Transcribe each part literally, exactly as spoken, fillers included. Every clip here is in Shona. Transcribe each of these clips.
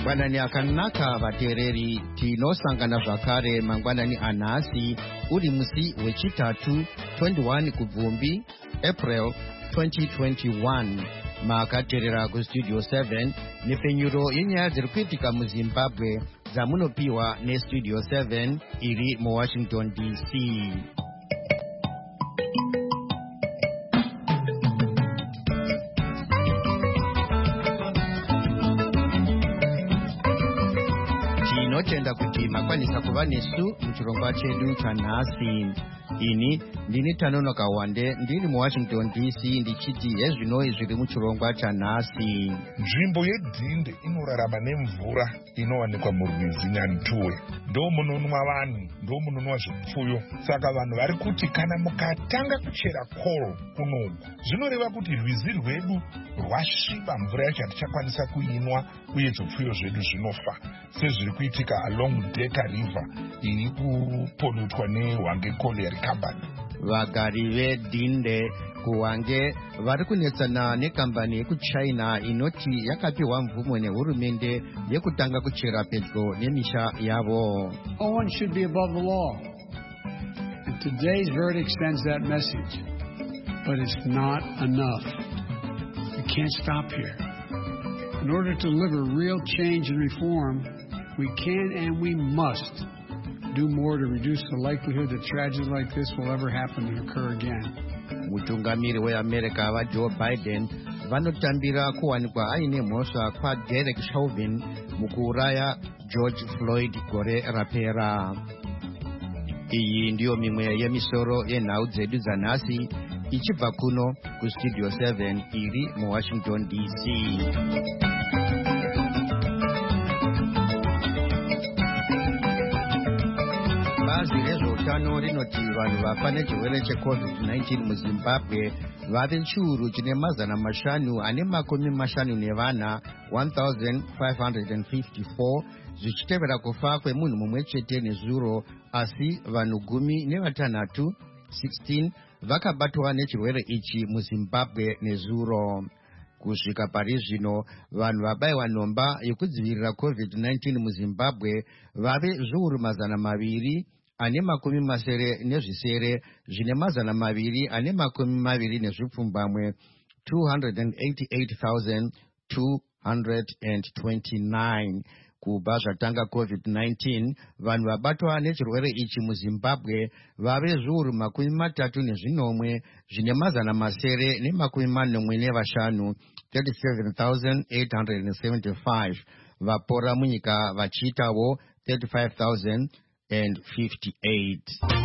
Mangwanani akanaka vateereri, tinosangana zvakare mangwanani anhasi uri musi wechitatu twenty-one kubvumbi April twenty twenty-one. Makateerera kustudio seven nepfenyuro yenyaya dziri kuitika muZimbabwe dzamunopiwa nestudio seven iri muWashington D C. Tinotenda kuti makwanisa kuva nesu muchirongwa chedu chanhasi. Ini ndini Tanonoka Wande ndiri muWashington D C ndichiti hezvinoi zviri muchirongwa chanhasi. Nzvimbo yeDhinde inorarama nemvura inowanikwa murwizi Nyantuwe. Ndo munonwa vanhu, ndo munonwa zvipfuyo. Saka vanhu vari kuti kana mukatanga kuchera koro kunogwa, zvinoreva kuti rwizi rwedu rwasviba, mvura yacho hatichakwanisa kuinwa uye zvipfuyo zvedu zvinofa. Sezviri kuitika along Deka River iri kupolutwa neHwange Colliery Company. Vagari veDhinde kuHwange vari kunetsana nekambani yekuChina inoti yakapiwa mvumo nehurumende yekutanga kuchera pedyo nemisha yavo. No one should be above the law. And today's verdict sends that message. But it's not enough. We can't stop here. In order to deliver real change and reform, we can and we must do more to reduce the likelihood that tragedies like this will ever happen and occur again. Mutungamiri weAmerica vaJoe Biden vanotambira kuwanikwa aine mhosva kwaDerek Chauvin mukuuraya George Floyd gore rapera. Iyi ndiyo mimwe yemisoro yenhau dzedu dzanhasi ichibva kuno kustudio seven iri muWashington D C. Bazi rezveutano rinoti vanhu vafa nechirwere checovid nineteen muZimbabwe vave chiuru chine mazana mashanu ane makumi mashanu nevana one thousand five hundred fifty-four zvichitevera kufa kwemunhu mumwe chete nezuro, asi vanhu gumi nevatanhatu sixteen vakabatwa nechirwere ichi muZimbabwe nezuro. Kusvika pari zvino vanhu vabayiwa nhomba yekudzivirira covid nineteen muZimbabwe vave zviuru mazana maviri ane makumi masere nezvisere zvine mazana maviri ane makumi maviri nezvipfumbamwe two hundred eighty-eight thousand two hundred twenty-nine. Kubva zvatanga covid nineteen vanhu vabatwa nechirwere ichi muZimbabwe vave zviuru makumi matatu nezvinomwe zvine mazana masere nemakumi manomwe nevashanu thirty-seven thousand eight hundred seventy-five. Vapora munyika vachiitawo thirty-five thousand fifty-eight.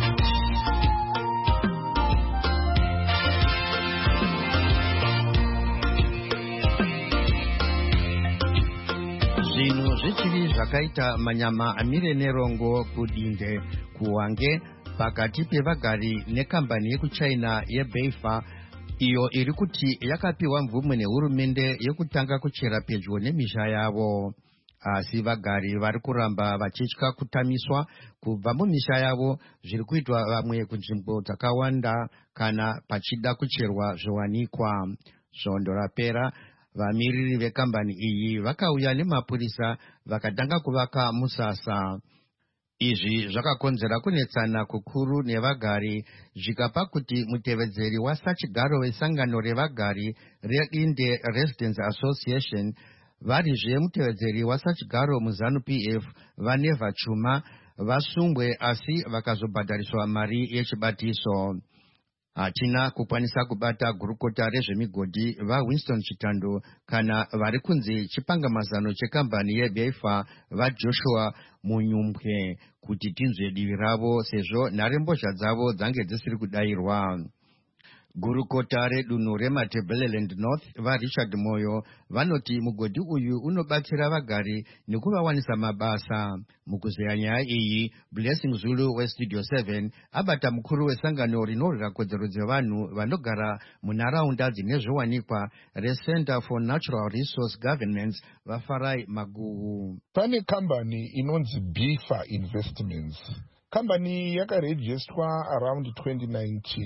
Zvinhu zvichiri zvakaita manyama amire nerongo kuDhinde kuHwange pakati pevagari nekambani yekuChina yeBayfa iyo iri kuti yakapiwa mvumo nehurumende yekutanga kuchera pedyo nemisha yavo. Asi vagari vari kuramba vachitya kutamiswa kubva mumisha yavo, zviri kuitwa vamwe kunzvimbo dzakawanda kana pachida kucherwa zviwanikwa. Svondo rapera vamiriri vekambani iyi vakauya nemapurisa vakatanga kuvaka musasa. Izvi zvakakonzera kunetsana kukuru nevagari, zvikapa kuti mutevedzeri wasachigaro wesangano revagari reDhinde Residents Association varizve mutevedzeri wasachigaro muZanu P F Vaneva Chuma vasungwe, asi vakazobhadhariswa mari yechibatiso. Hatina kukwanisa kubata gurukota rezvemigodhi vaWinston Chitando kana vari kunze chipangamazano chekambani yeBayfa vaJoshua Munyumbwe kuti tinzwe divi ravo sezvo nharembozha dzavo dzange dzisiri kudayirwa. Gurukota redunhu reMatabeleland North vaRichard Moyo vanoti mugodhi uyu unobatsira vagari nekuvawanisa mabasa. Mukuzeya nyaya iyi, Blessing Zulu westudio seven abata mukuru wesangano rinorwira kodzero dzevanhu vanogara munharaunda dzine zviwanikwa reCenter for Natural Resource Governance vaFarai Maguhu. Pane kambani inonzi Bayfa Investments. Kambani yakarejistwa around twenty nineteen.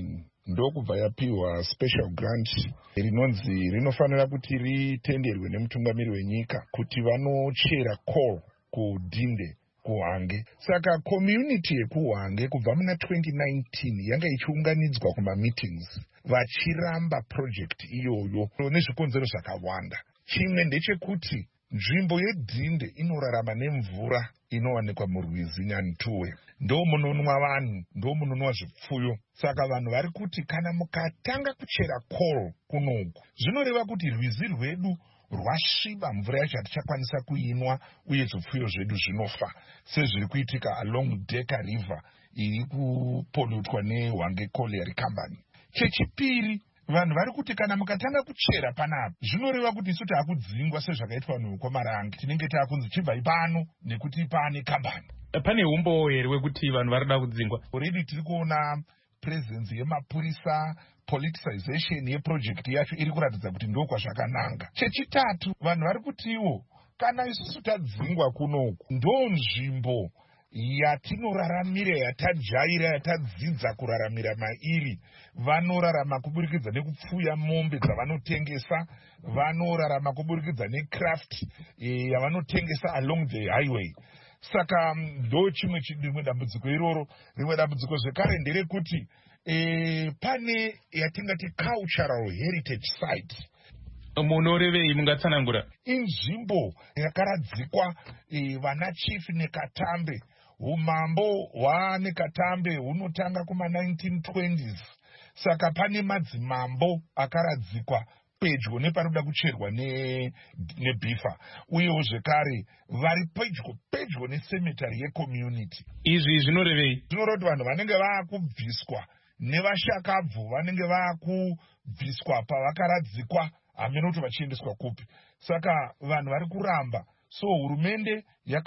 ndokubva yapiwa special grant rinonzi rinofanira kuti ritenderwe nemutungamiri wenyika kuti vanochera coal kudhinde kuHwange. Saka community yekuHwange kubva muna twenty nineteen yanga ichiunganidzwa kumameetings vachiramba project iyoyo nezvikonzero zvakawanda. Chimwe ndechekuti nzvimbo yedhinde inorarama nemvura inowanikwa murwizi Nyantuwe. Ndo munonwa vanhu, ndo munonwa zvipfuyo. Saka vanhu vari kuti kana mukatanga kuchera coal kunoku, zvinoreva kuti rwizi rwedu rwasviba, mvura yacho hatichakwanisa kuinwa uye zvipfuyo zvedu zvinofa, sezviri kuitika along Deka River iri kupolutwa neHwange Colliery Company. Chechipiri, vanhu vari kuti kana mukatanga kuchera panapa, zvinoreva kuti isu taakudzingwa sezvakaitwa neUkomarange. Tinenge taakunzi chibvai pano nekuti pane kambani. Pane umbo here wekuti vanhu varida kudzingwa? Already tiri kuona presence yemapurisa, politicization yeproject yacho iri kuratidza kuti ndokwa zvakananga. Chechitatu, vanhu vari kutiwo kana isusu tadzingwa kunoku, ndo nzvimbo yatinoraramira, yatajaira, yatadzidza kuraramira mairi. Vanorarama kuburikidza nekupfuya mombe dzavanotengesa, vanorarama kuburikidza necraft e, yavanotengesa along the highway. Saka ndo chimwe chimwe dambudziko iroro. Rimwe dambudziko zvekare nderekuti e, pane yatingati cultural heritage site. Munorevei, mungatsanangura? Inzvimbo yakaradzikwa e, vana chief Nekatambe. Umambo hwaNekatambe hunotanga kuma nineteen twenties. Saka pane madzimambo akaradzikwa pedyo neparikuda kucherwa ne neBhifa, uyewo zvekare vari pedyo pedyo necemetery yecommunity. Izvi zvinorevei? Zvinoreva kuti vanhu vanenge vaakubviswa nevashakabvu vanenge vaakubviswa pavakaradzikwa, hamene kuti vachiendeswa kupi. Saka vanhu vari kuramba. So hurumende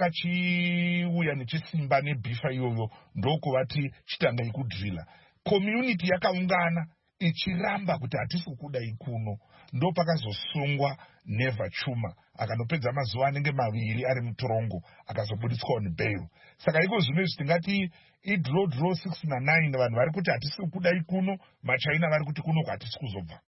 yakachiuya nechisimba neBhifa iyoyo, ndokuvati chitanga ikudrila. Community yakaungana ichiramba kuti hatisi kuda ikuno. Ndo pakazosungwa Neva Chuma akanopedza mazuva anenge maviri ari mutorongo akazobuditswa nebail. Saka iko zvino izvi tingati idraw draw six na nine, vanhu vari kuti hatisi kuda ikuno, maChina vari kuti kuno hatisi kuzobva.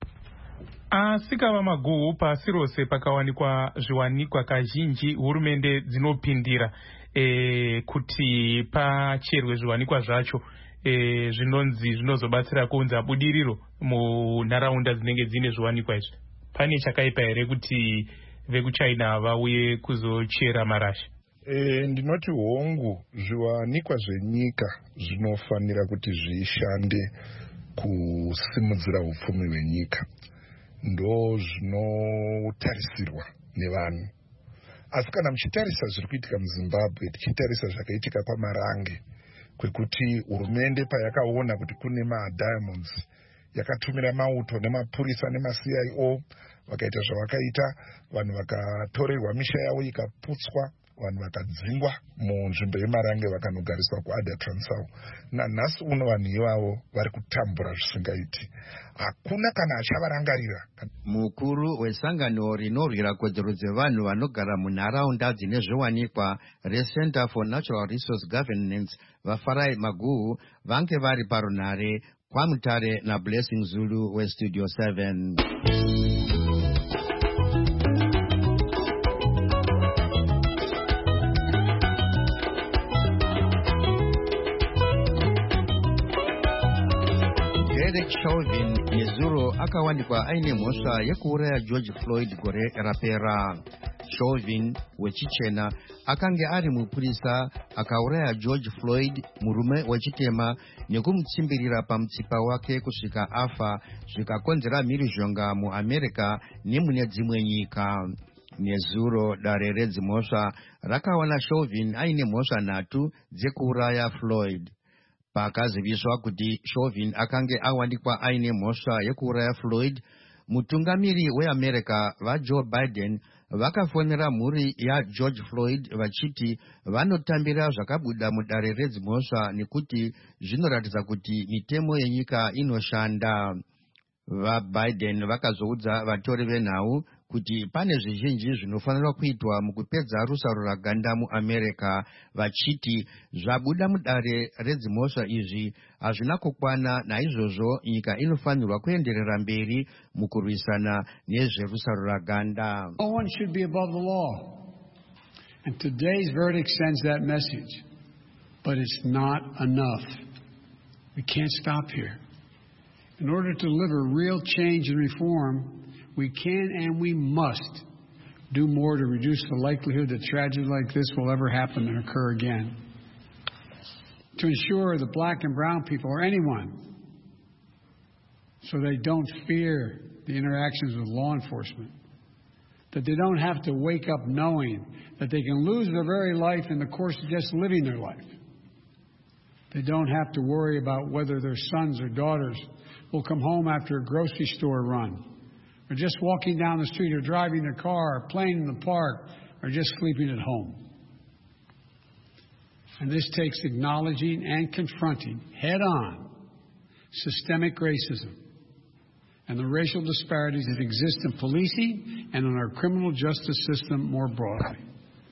Asikava maguhu pasi rose pakawanikwa zviwanikwa kazhinji hurumende dzinopindira e, kuti pacherwe zviwanikwa zvacho e, zvinonzi zvinozobatsira kuunza budiriro munharaunda dzinenge dzine zviwanikwa izvi. Pane chakaipa here kuti vekuChina vauye kuzochera marasha? E, ndinoti hongu, zviwanikwa zvenyika zvinofanira kuti zvishande kusimudzira upfumi hwenyika. Ndo zvinotarisirwa nevanhu. Asi kana muchitarisa zviri kuitika muZimbabwe, tichitarisa zvakaitika kwaMarange, kwekuti hurumende payakaona kuti kune madiamonds yakatumira mauto nemapurisa nemaC I O, vakaita zvavakaita, vanhu vakatorerwa misha yavo ikaputswa, vanhu vakadzingwa munzvimbo yeMarange vakanogariswa kuAdha Transvaal. Nanhasi uno vanhu ivavo vari kutambura zvisingaiti. Hakuna kana achavarangarira. Mukuru wesangano rinorwira kodzero dzevanhu vanogara munharaunda dzine zviwanikwa reCenter for Natural Resource Governance, Vafarai Maguhu, vange vari parunhare kwaMutare naBlessing Zulu weStudio seven. Derek Chauvin nezuro akawanikwa aine mhosva yekuuraya George Floyd gore rapera. Chauvin wechichena akange ari mupurisa akauraya George Floyd, murume wechitema, nekumutsimbirira pamutsipa wake kusvika afa, zvikakonzera mhirizhonga muAmerica nemune dzimwe nyika. Nezuro dare redzimhosva rakawana Chauvin aine mhosva nhatu dzekuuraya Floyd. Pakaziviswa kuti Chauvin akange awanikwa aine mhosva yekuuraya Floyd, mutungamiri weAmerica vaJoe Biden vakafonera mhuri yaGeorge Floyd vachiti vanotambira zvakabuda mudare redzimhosva nekuti zvinoratidza kuti mitemo yenyika inoshanda. VaBiden vakazoudza vatori venhau kuti pane zvizhinji zvinofanirwa kuitwa mukupedza rusaro raganda muamerica, vachiti zvabuda mudare redzimhosva izvi hazvina kukwana, naizvozvo nyika inofanirwa kuenderera mberi mukurwisana nezverusaro raganda. No one should be above the law. And today's verdict sends that message. But it's not enough. We can't stop here. In order to deliver real change and reform, we can and we must do more to reduce the likelihood that tragedy like this will ever happen and occur again. To ensure that black and brown people, or anyone, so they don't fear the interactions with law enforcement, that they don't have to wake up knowing that they can lose their very life in the course of just living their life. They don't have to worry about whether their sons or daughters will come home after a grocery store run, or just walking down the street, or driving their car, or playing in the park, or just sleeping at home. And this takes acknowledging and confronting head-on systemic racism and the racial disparities that exist in policing and in our criminal justice system more broadly.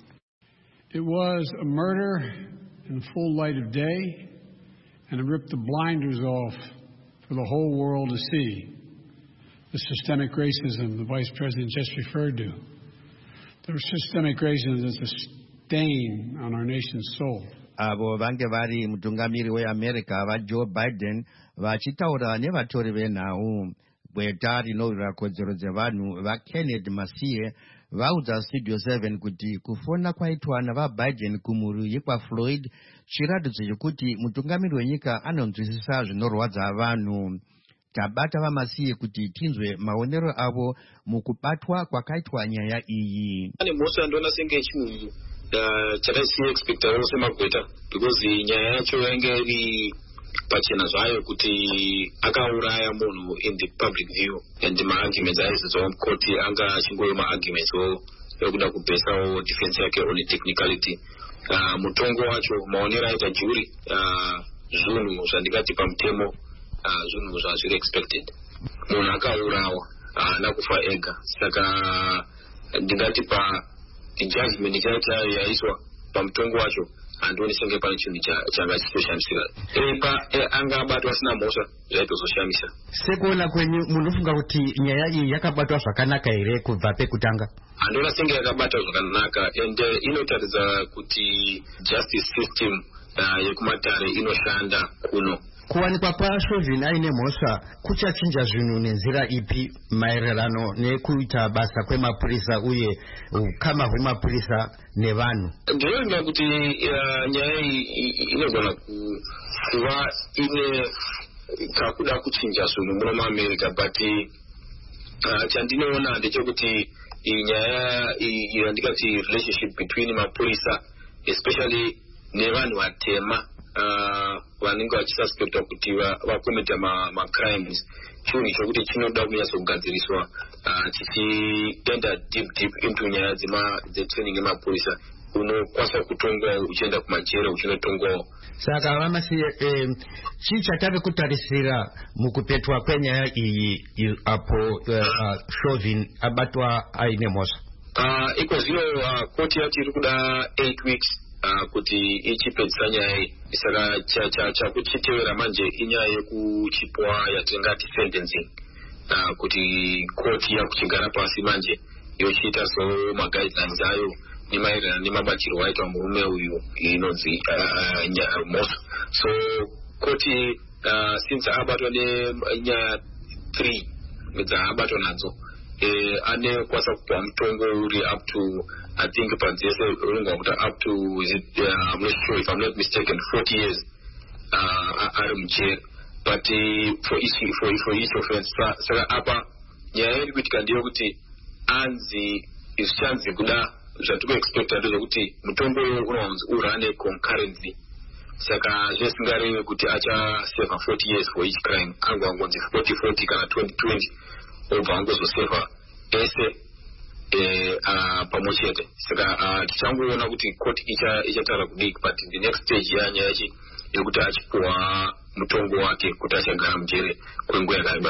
It was a murder in the full light of day, and it ripped the blinders off for the whole world to see the systemic racism the Vice President just referred to. The systemic racism is a stain on our nation's soul. Avo vange vari mutungamiri weAmerica vaJoe Biden vachitaura nevatori venhau gweta rinorwira kodzero dzevanhu vaKenneth Masiye vaudza Studio seven kuti kufona kwaitwa navaBiden kumhuri yekwaFloyd chiratidzo chekuti mutungamiri wenyika anonzwisisa zvinorwadza vanhu. Tabata vaMasiye kuti tinzwe maonero avo mukubatwa kwakaitwa nyaya iyi. Ane mhosva ndona senge chinhu chataisiye expecta rose magweta because nyaya yacho yange iri pachena zvayo kuti akauraya munhu in the public view, and maarguments aizidzwa mukoti anga achingoyo maarguments ekuda kubesawo defense yake on a technicality. Uh, mutongo wacho maonero aita jury uh, zvinhu zvandingati pamutemo uh, zvinhu zvazviri expected. Munhu akaurawa haana kufa ega, saka ndingati pa judgment chati yaiswa pamutongo wacho handoni senge pane chinhu changa chichoshamisa. Epa anga abatwa asina mhosva zvaitozoshamisa. Sekuona kwenyu munofunga kuti nyaya iyi yakabatwa zvakanaka here kubva pekutanga? Handona senge yakabatwa zvakanaka, and uh, inotaridza kuti justice system uh, yekumatare inoshanda kuno. Kuwanikwa paSchauvin aine mhosva kuchachinja zvinhu nenzira ipi maererano nekuita basa kwemapurisa uye ukama hwemapurisa nevanhu? Ndinoona kuti nyaya iyi inogona kuva ine kakuda kuchinja zvinhu muno muAmerica, but chandinoona ndechekuti nyaya yandikati relationship between mapurisa especially nevanhu vatema vanenge vachisuspectwa kuti vakometa macrimes chinhu chokuti chinoda kunyatsogadziriswa chichienda deep deep into nyaya dzetraining yemapurisa. Unokwanisa kutongwawo uchienda kumajere uchinotongwawo. Saka vaMasiye eh, chii chatave kutarisira mukupetwa kwenyaya iyi apo uh, Chauvin abatwa aine mhosva? Uh, iko zvino uh, koti yati iri kuda eight weeks uh, kuti ichipedzisa nyaya iyi. Saka chakuchitevera manje inyaya yekuchipwa yatingati sentencing, uh, kuti koti yakuchigara pasi manje yochiita so maguidelines ayo nemaererano nemabatirwo aitwa murume uyu inonzi mhosva. So koti uh, since abatwa nenyaya three dzaabatwa nadzo eh, ane kwasa kupa mutongo uri up to I think padzese uringa kuti up to is it, uh, I'm not sure if I'm not mistaken forty years uh, ari mujere, but uh, for each for, for each offense. Saka apa nyaya iri kuitika ndeyekuti anzi izvichanzi kuda zvatiko expecta ndezvekuti mutongo unowanzi urane concurrently. Saka zvesingareve kuti achaseva forty years for each crime, angonzi forty forty kana twenty twenty obva angozoseva ese eh, uh, pamwe chete. Saka uh, tichangoona kuti koti ichatara kudiki, but the next stage yanyaya yachi yekuti achipuwa mutongo wake kuti achagara mujere kwenguva yakareba sei.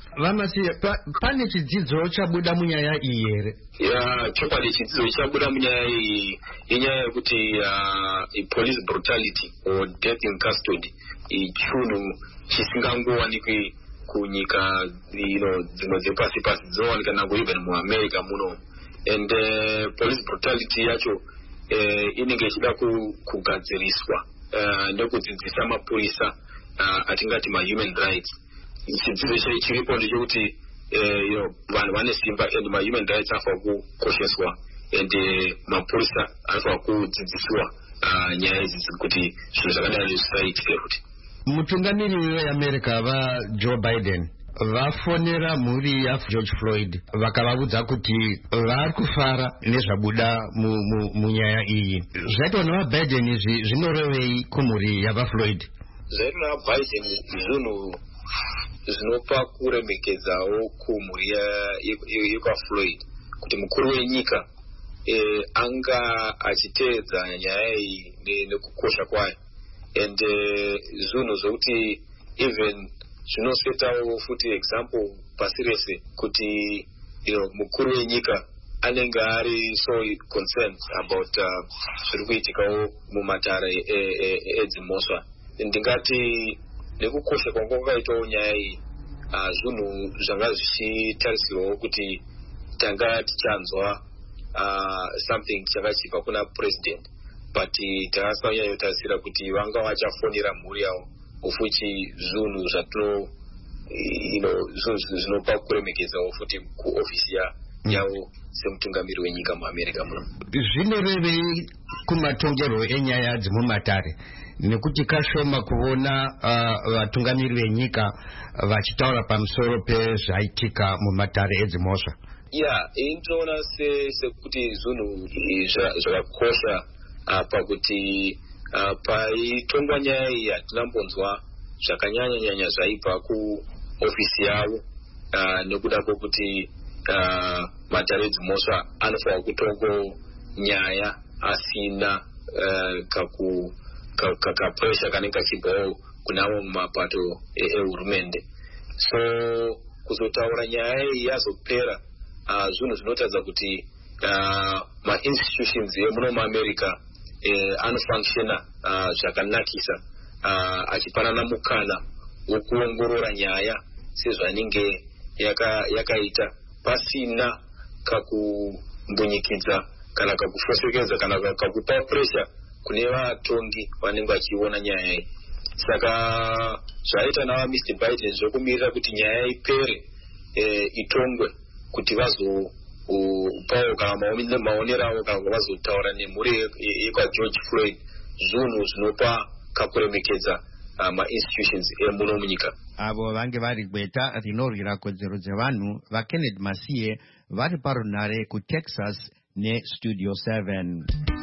vamasiye pane chidzidzo chabuda munyaya iyi here? ya chokwadi chidzidzo chabuda munyaya iyi inyaya yekuti police brutality or death in custody ichinhu chisingangowanikwi kunyika dzimwe dzepasi pasi dzinowanika nango even muamerica muno. And uh, police brutality yacho uh, inenge ichida kugadziriswa uh, nekudzidzisa mapurisa uh, atingati ma-human rights. Chidzidzo chiripo ndechekuti vanhu vane simba and ma-human rights anofanira kukosheswa and uh, mapurisa anofanira kudzidziswa uh, nyaya idzi kuti zvinhu zvakadai zvisaitike futi. Mutungamiriri weAmerica vaJoe Biden vafonera mhuri yaGeorge Floyd vakavaudza kuti vari kufara nezvabuda munyaya iyi. Zvaitwa navaBiden izvi zvinorevei kumhuri yavaFloyd? Zvaitwa navaBiden zvinhu zvinopa kuremekedzawo kumhuri yekwaFloyd kuti mukuru wenyika anga achiteedza nyaya iyi nekukosha kwayo. And zvinhu zvokuti even zvinosetawo futi example pasi rese kuti you know, mukuru wenyika anenge ari so concerned about zviri kuitikawo mumatare edzimhosva. Ndingati nekukosha kwanga kwakaitawo nyaya iyi zvinhu zvanga zvichitarisirwawo kuti tanga tichanzwa something chakachibva kuna president, but takasanya yotarisira kuti vanga vachafonera mhuri yavo ufuchi zvinhu zvatino you know zvinopa kuremekedzawo futi kuofisi yavo semutungamiri wenyika muAmerica muno. Zvinorevei kumatongerwo enyaya dzimumatare nekuti kashoma kuona vatungamiri venyika vachitaura pamusoro pezvaitika mumatare edzimhosva? ya indinoona sekuti zvinhu zvakakosha pakuti paitongwa nyaya iyi hatinambonzwa zvakanyanya-nyanya zvaibva kuofisi yavo nekuda kwokuti matare edzimhosva anofanira kutongo nyaya asina kapressure kanenge kachibvawo kunavo mumapato ehurumende. So kuzotaura nyaya iyi yazopera zvinhu zvinotaridza kuti ma-institutions emuno muAmerica anofunctiona zvakanakisa achipanana mukana wekuongorora nyaya sezvanenge yakaita pasina kakumbunyikidza kana kakufosekeza kana kakupa pressure kune vatongi vanenge vachiona nyaya iyi. Saka zvaita nava Mister Biden zvokumirira kuti nyaya ipere itongwe kuti vazopawo kana maonero avo kana vazotaura nemhuri yekwaGeorge Floyd zvinhu zvinopa kakuremekedza ma-institutions emuno munyika. Avo vange vari gweta rinorwira kodzero dzevanhu vaKenneth Masiye vari parunhare kuTexas neStudio seven.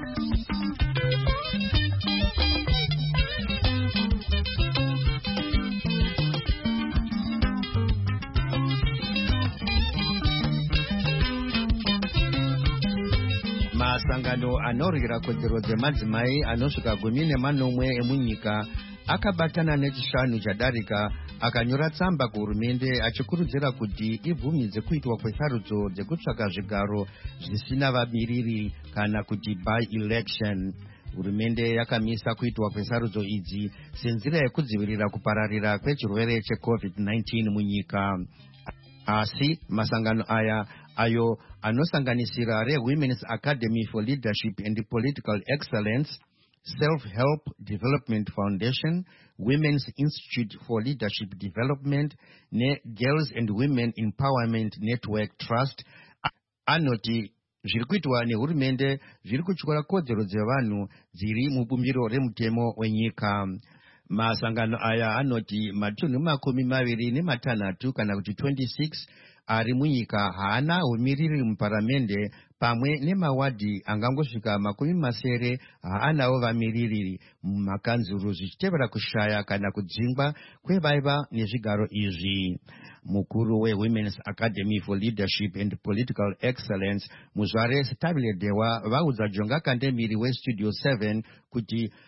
Masangano anorwira kodzero dzemadzimai anosvika gumi nemanomwe emunyika akabatana nechishanu chadarika akanyora tsamba kuhurumende achikurudzira kuti ibvumidze kuitwa kwesarudzo dzekutsvaka zvigaro zvisina vamiriri kana kuti by election. Hurumende yakamisa kuitwa kwesarudzo idzi senzira yekudzivirira kupararira kwechirwere checovid nineteen munyika. Asi masangano aya ayo anosanganisira reWomen's Academy for Leadership and Political Excellence, Self-Help Development Foundation, Women's Institute for Leadership Development ne Girls and Women Empowerment Network Trust anoti zviri kuitwa nehurumende zviri kutyora kodzero dzevanhu dziri mubumbiro remutemo wenyika. Masangano aya anoti matunhu makumi maviri nematanhatu kana kuti twenty-six ari munyika haana umiriri muparamende pamwe nemawadhi angangosvika makumi masere haanawo vamiriri mumakanzuru zvichitevera kushaya kana kudzingwa kwevaiva nezvigaro izvi. Mukuru weWomen's Academy for Leadership and Political Excellence Muzvare Stabile Dewa vaudza Jonga Kandemiri weStudio seven kuti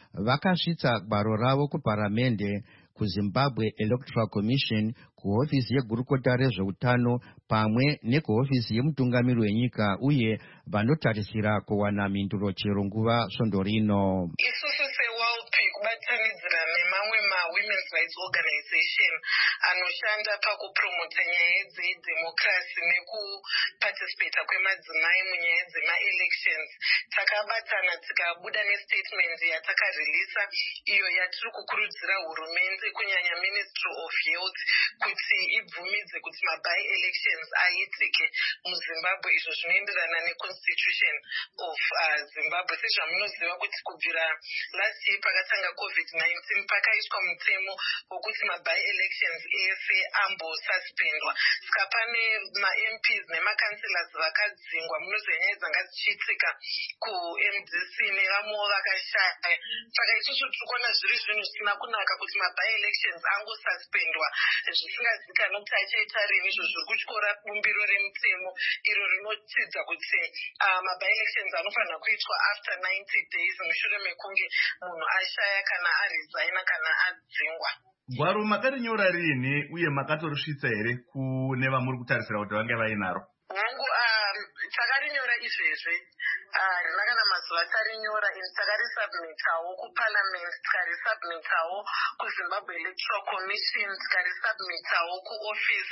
vakasvitsa gwaro ravo kuparamende, kuZimbabwe Electoral Commission, kuhofisi yegurukota rezveutano pamwe nekuhofisi yemutungamiri wenyika, uye vanotarisira kuwana mhinduro chero nguva svondo rino. Isusu seWALPI kubatanidzira nemamwe ma-women's rights organization anoshanda pakupromota nyaya dzedhemokirasi nekuparticipata kwemadzimai munyaya dzema-elections, takabatana tikabuda nestatement yatakarelisa iyo yatiri kukurudzira hurumende kunyanya Ministry of Health kuti ibvumidze kuti mabai elections aitike muZimbabwe, izvo zvinoenderana neconstitution of uh, Zimbabwe. Sezvamunoziva kuti kubvira last year pakatanga covid nineteen pakaiswa mutemo wokuti mabai elections ese ambosuspendwa. Saka pane ma-M Ps nema-councillors vakadzingwa, munoziva nyaya dzanga dzichiitika ku-M D C nevamwewo vakashaya. Saka isusu tiri kuona zviri zvinhu zvisina kunaka kuti mabai elections angosuspendwa zvisingazivikanwi nokuti achaita rini. Izvo zviri kutyora bumbiro remutemo iro rinotidza kuti uh, mabai elections anofanira kuitwa after ninety days mushure mekunge munhu ashaya kana aresigna kana adzingwa. Gwaro makarinyora rini uye makatorusvitsa here kune vamuri kutarisira kuti vange vainaro? Hongu um, takarinyora izvezve uh, rina kana mazuva tarinyora ini takarisubmitawo kuparliament, tikarisubmitawo kuZimbabwe Electoral Commission, tikarisubmitawo kuoffice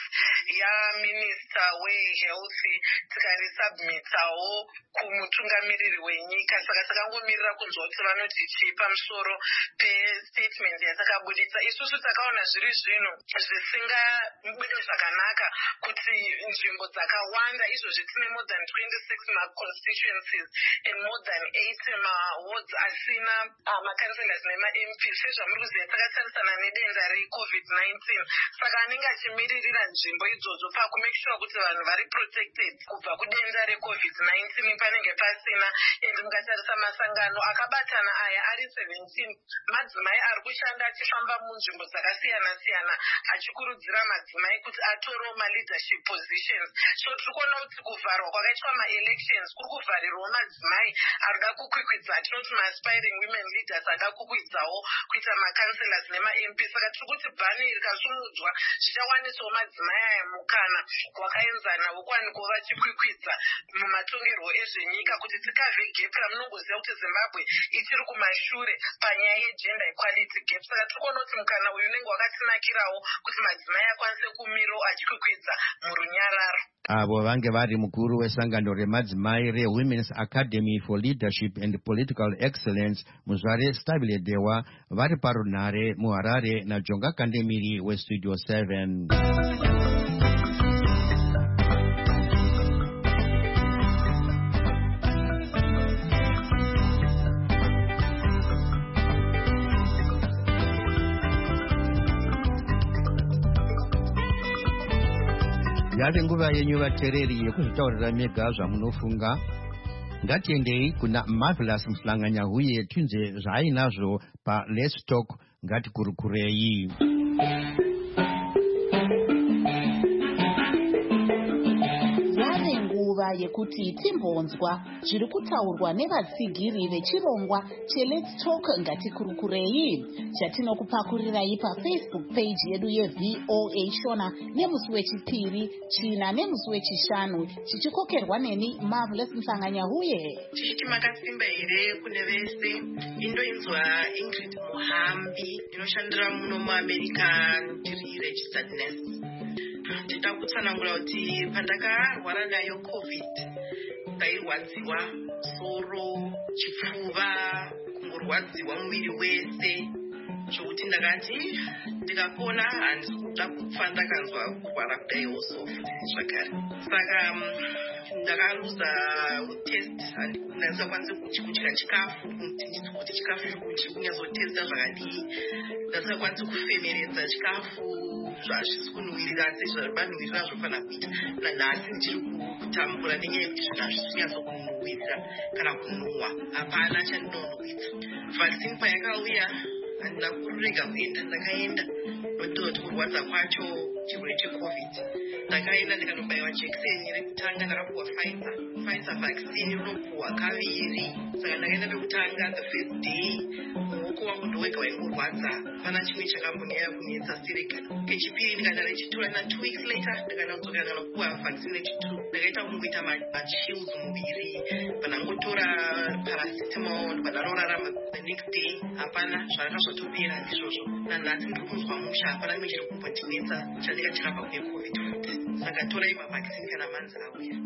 yaminister wehealth, tikarisubmitawo kumutungamiriri wenyika. Saka takangomirira kunzwa kuti vanoti chii pamusoro pestatement yatakabudisa. Isusu takaona zviri zvinhu zvisingabude zvakanaka kuti nzvimbo dzakawanda izvozvi tine more than twenty-six ma-constituencies and more than eighty ma-wards asina uh, ma-councillors nema-M P. Sezvamuri kuziva takatarisana nedenda re-covid nineteen, saka anenge achimiririra nzvimbo idzodzo pakumake sure kuti vanhu vari protected kubva kudenda re-covid nineteen panenge pasina. And mukatarisa masangano akabatana aya ari seventeen, madzimai ari kushanda achifamba munzvimbo dzakasiyana-siyana achikurudzira madzimai kuti atore ma-leadership positions. So tiri kuona kuti kuvharwa kwakaitwa ma-elections kuri kuvharirwawo madzimai arikuda kukwikwidza, tinoti ma-aspiring women leaders ada kukwidzawo kuita ma-councillors nema-M P. Saka tiri kuti bhani rikasumudzwa zvichawanisawo madzimai aya mukana wakaenzana wokuwanikwa vachikwikwidza mumatongerwo ezvenyika kuti tikavhe gap ramunongoziva kuti Zimbabwe ichiri kumashure panyaya yegender equality gap. Saka tiri kuona kuti mukana uyu unenge wakatinakirawo kuti madzimai akwanise kumirawo achikwikwidza murunyararo. Avo vange vari mukuru wesangano remadzimai reWomen's Academy for Leadership and Political Excellence, Muzvare Stabile Dewa, vari parunhare muHarare naJonga Kandemiri weStudio seven. Yave nguva yenyu vateereri yekuzvitaurira mega zvamunofunga. Ngatiendei kuna Marvelous Muhlanganyahuye tunze zvaainazvo pa Let's Talk ngatikurukurei. Yave nguva yekuti timbonzwa zviri kutaurwa nevatsigiri vechirongwa cheLet's Talk ngatikurukurei chatinokupakurirai paFacebook page yedu yeV O A Shona nemusi wechipiri, China nemusi wechishanu, chichikokerwa neni Marvelous Muhlanganyahuye. Tichiti makasimba here kune vese. Indoinzwa Ingrid Muhambi, inoshandira muno muAmerica ndiri registered nurse. Ndida kutsanangura kuti pandakarwara nayo covid ndairwadziwa soro, chipfuva, kungorwadziwa muviri wese, zvokuti ndakati ndikapona handisi kuda kufa ndakanzwa kurwara kudaiwo sofuti zvakare. Saka ndakaruza test, handisakwanisi kudya chikafu kuti chikafu kunyazotesta zvakadii, ndasingakwanisi kufemeredza chikafu zvazvisi kunhuhwirira sezvabanhuhwirira zvofanira kuita. Nanhasi ndichiri kutambura nenyaya yekuti zvinhu hazvisi kunyatso kunhuhwirira kana kunhuhwa, hapana chandinonhuhwidza. Vaccine payakauya handina kurega kuenda, ndakaenda ndokuti kurwadza kwacho chirwere checovid. Ndakaenda ndikanobayiwa jekiseni rekutanga, ndakapuwa Pfizer Pfizer vaccine unopuwa kaviri. Saka ndakaenda ndokutanga the first day muoko wangu ndowega waingorwadza, pana chimwe chakambonyanya kunetsa sirika. Kechipiri ndikaenda rechitura na two weeks later ndikaenda kudzoka ndikanopuwa vaccine rechituru. Ndakaita kungoita machills muviri, panangotora paracetamol pandanorarama. The next day hapana zvaraka zvatopera izvozvo. Nanhasi ndiri kunzwa musha, hapana chimwe chiri kumbondinetsa chandingachirapa kunecovid. Saka torai mavhakisini kana manzi auya.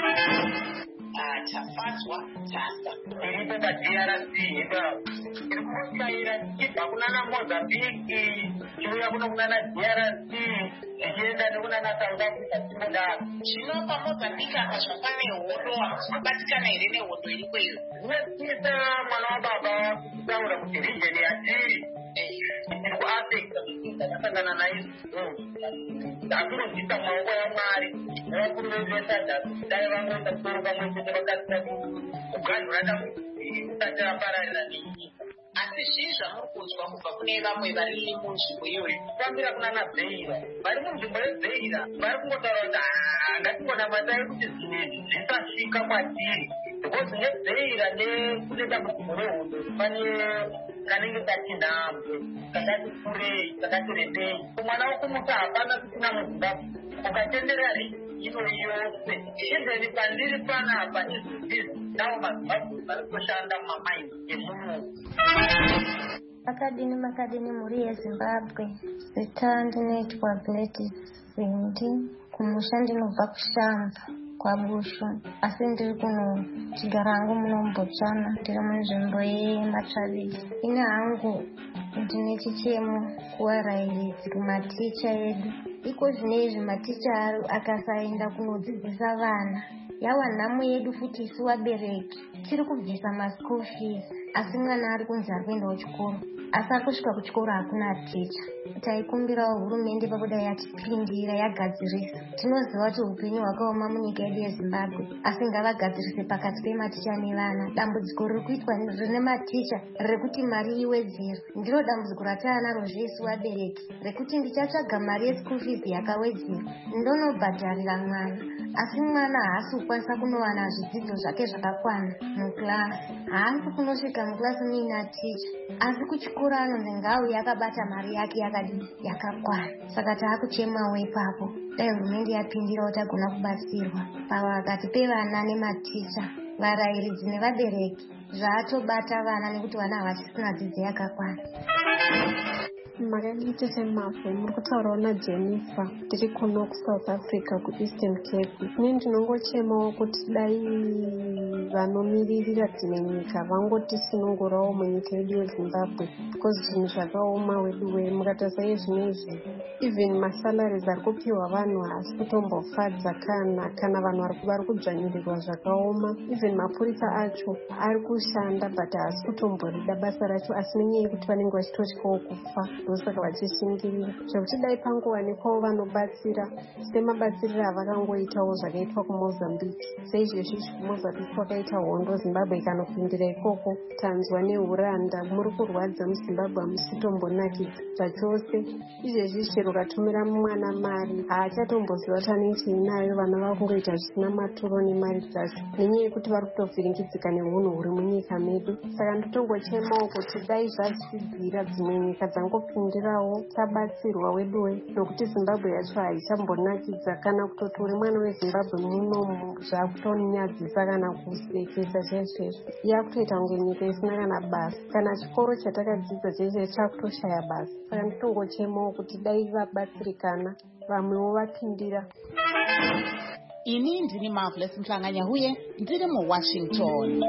Tafadzwa tasa iripo pa-D R C iri kungotsvaira tichibva kunana Mozambique tichiuya kuno kunana D R C tichienda nekunana South Africa timodaro. Zvino paMozambique apa zvapane hondo, hamubatikana here nehondo irikweyo? Zvinotisa mwana wababa kutaura kuti region yatiri iri kuafecta ndakasangana naizvo. Ndakuronzisa maoko yaMwari nevakuru vedu vesadza dai vangoenda kusoro pamwe chete vakasisa kuganhura dambudziko kusati rapararira nenyika. Asi zvii zvamuri kunzwa kubva kune vamwe vari munzvimbo iyoyo? Kufambira kunana Beira, vari munzvimbo yeBeira vari kungotaura kuti ngatingonamatai kuti zvinhu izvi zvisasvika kwatiri, because neBeira nekune dambudziko rehondo pane kanenge katinhambo kakati kurei kakati rebei. Mwana wokumuta hapana kusina muZimbabwe ukatenderera ino yose izveni pandiri panapa izvozvizvi navo maZimbabwe vari kushanda mumamaini emunhu. Makadini makadini muri yeZimbabwe, zita ndinoitwa Gladys Zindi, kumusha ndinobva kushamba kwaBushu, asi ndiri kuno chigara hangu munombotsvana, ndiri munzvimbo yeMatsvabisi. Ine hangu ndine chichemo kuvarairidzi kumaticha edu. Iko zvinezvi maticha akasaenda kunodzidzisa vana, yava nhamo yedu futi isu vabereki tiri kubvisa maschool fees, asi mwana ari kunzi ari kuendawo chikoro, asi akusvika kuchikoro hakuna ticha. Taikumbirawo hurumende pakudai yatipindira yagadzirisa. Tinoziva kuti upenyu hwakaoma munyika yedu yeZimbabwe, asi ngavagadzirise pakati pematicha nevana. Dambudziko riri kuitwa rine maticha rekuti mari iwedzere ndiro dambudziko rataanaro zvesu vabereki, rekuti ndichatsvaga mari yeschool fees yakawedzera ndonobhadharira mwana, asi mwana haasi kukwanisa kunowana zvidzidzo zvake zvakakwana mukilasi. Haasi kunosvika mukilasi muina ticha, asi kuchikoro anonzi ngauye akabata mari yake yakadi yakakwana. Saka taakuchemawo ipapo dai hurumende yapindira kuti agona kubatsirwa pakati pevana nematicha, varairidzi nevabereki, zvaatobata vana nekuti vana havachisina dzidzo yakakwana. Makadite semabwe muri kutaurawo naJennifer tiri kuno kuSouth Africa kuEastern Cape. Ine ndinongochemawo kuti dai vanomiririra dzimwe nyika vangotisunungurawo munyika yedu yeZimbabwe, because zvinhu zvakaoma wedu we mukatarisa yezvinezvi even masalaries ari kupiwa vanhu haasi kutombofadza kana kana vanhu vari kudzvanyirirwa zvakaoma. Even mapurisa acho ari kushanda but haasi kutomborida basa racho, asi nenyaya yekuti vanenge vachitotyawo kufa ndosaka vachishingirira zvekuti dai pangowanikwawo vanobatsira semabatsiriro avakangoitawo zvakaitwa kuMozambique. Seizvozvi kuMozambique kwakaita hondo, Zimbabwe ikanopindira ikoko, tanzwa neuranda, muri kurwadza muZimbabwe hamusitombonakidza zvachose. Izvezvi chero katumira mwana mari haachatomboziva kuti anenge chiinayo, vana vava kungoita zvisina maturo nemari dzacho nenyaya yekuti vari kutovhiringidzika neunhu huri munyika medu. Saka ndotongochemawo kuti dai zvazvidzira dzimwe nyika dzangopindirawo tabatsirwa weduwe, nokuti Zimbabwe yacho haichambonakidza kana kutoti uri mwana weZimbabwe munomu zvakutonyadzisa kana kusekesa chaizvozvo. Yakutoita kunge nyika isina kana basa, kana chikoro chatakadzidza chaizvo chakutoshaya basa. Saka nditongochemawo kuti dai vabatsirikana vamwewo vapindira. Ini ndini Marvelous Mhlanganyahuye, ndiri muWashington.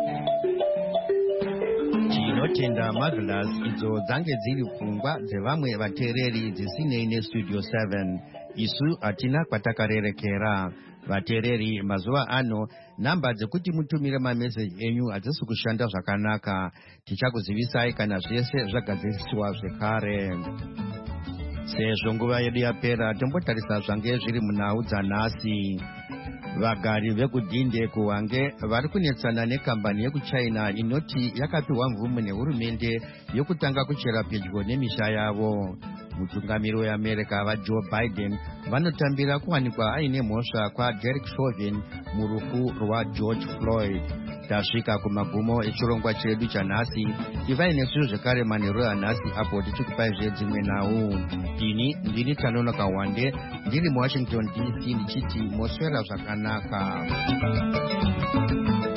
Tinotenda Marvelous, idzo dzange dziri pfungwa dzevamwe vateereri dzisinei neStudio seven. Isu hatina kwatakarerekera. Vateereri, mazuva ano namba dzekuti mutumire mameseji enyu hadzisi kushanda zvakanaka. Tichakuzivisai kana zvese zvagadziriswa zvekare. Sezvo nguva yedu yapera, tombotarisa zvange zviri munhau dzanhasi. vagari vekudhinde kuwange vari kunetsana nekambani yekuchina inoti yakapiwa mvumo nehurumende yokutanga kuchera pedyo nemisha yavo. Mutungamiri weAmerica vaJoe Biden vanotambira kuwanikwa aine mhosva kwaDerek Chauvin murufu rwaGeorge Floyd. Tasvika kumagumo echirongwa chedu chanhasi. Ivai nesu zvekare manheru anhasi apo tichikupai zvedzimwe nhau. Ini ndini Tanonoka Wande ndiri muWashington D C ndichiti moswera zvakanaka.